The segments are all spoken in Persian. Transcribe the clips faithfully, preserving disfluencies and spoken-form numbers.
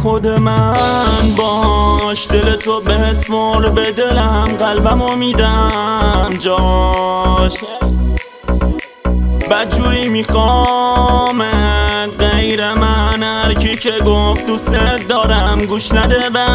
خود من باش، دل تو بسپار به دلم، قلبمو میدم جاش. بدجوری میخوامت غیر من، هرکی که گفت دوست دارم گوش نده به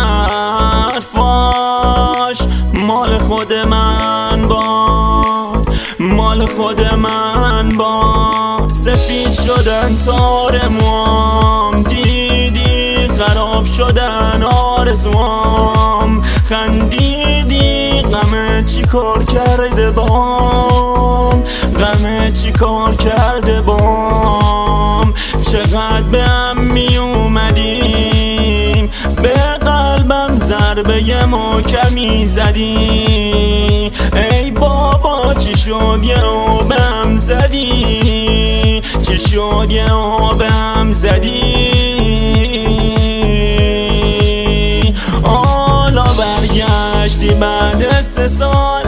حرفاش. مال خود من با، مال خود من با، سفید شدن تار موام، دیدی خراب شدن آرزوام. خندیدی غم چی کار کرده بام، غم چی کار کرده بام. چقدر به هم می اومدیم، به قلبم ضربه محکمی زدی. ای بابا چی شد یه رو به هم زدی، چی شد یه رو به هم زدی. حالا برگشتی بعد سه سال،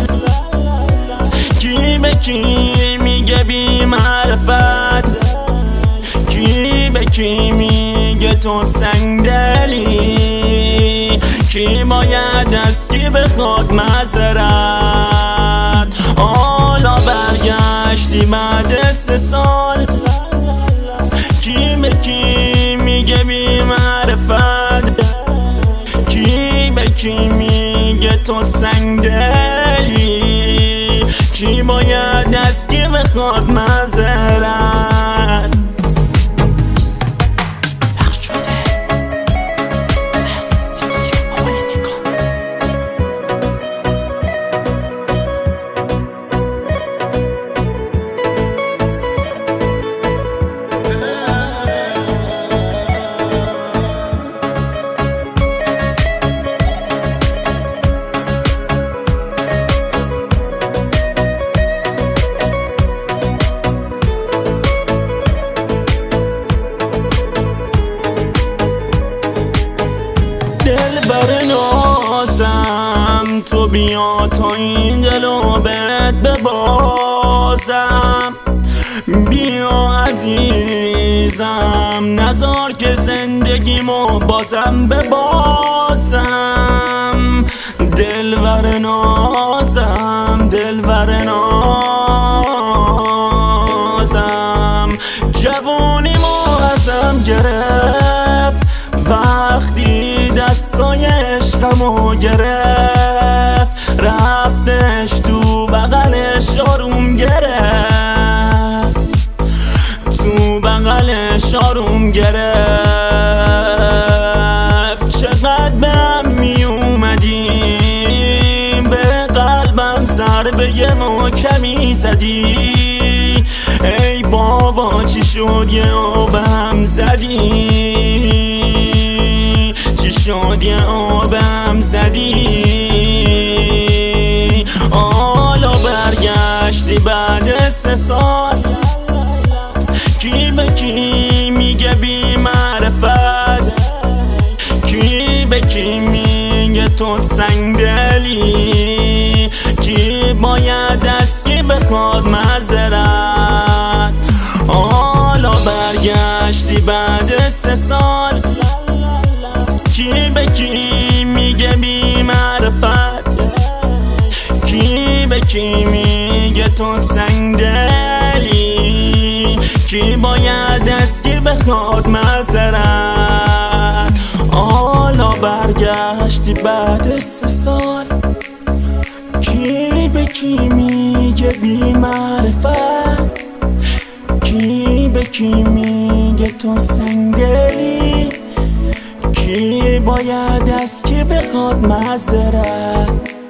کی به کی میگه بی معرفت، کی به کی میگه تو سنگدلی، کی باید از کی بخواد معذرت. حالا برگشتی بعد سه سال، کی به کی میگه بی معرفت، کی به کی میگه تو سنگدلی، کی باید از کی بخواد معذرت. دلبر نازم تو بیا تا این دلو بهت ببازم. بیا عزیزم نذار که زندگیمو بازم ببازم. دلبر نازم دلبر نازم، جوونیمو ازم گرفت وقتی دستای عشقمو گرفت. رفتش تو بغلش آروم گرفت، تو بغلش آروم گرفت. چقدر به هم می اومدیم، به قلبم ضربه محکمی زدی. ای بابا چی شد یه آب هم زدی، چی شد یه آب هم زدی. حالا برگشتی بعد سه سال، کی به کی میگه بی معرفت، کی به کی میگه تو سنگدلی، کی باید از کی بخواد معذرت. حالا برگشتی بعد سه سال، کی به کی میگه بی معرفت، کی به کی میگه تو سنگدلی، کی باید از کی بخواد معذرت. حالا برگشتی بعد سه سال، کی به کی میگه بی معرفت، کی به کی میگه تو سنگدلی، کی باید از کی بخواد معذرت.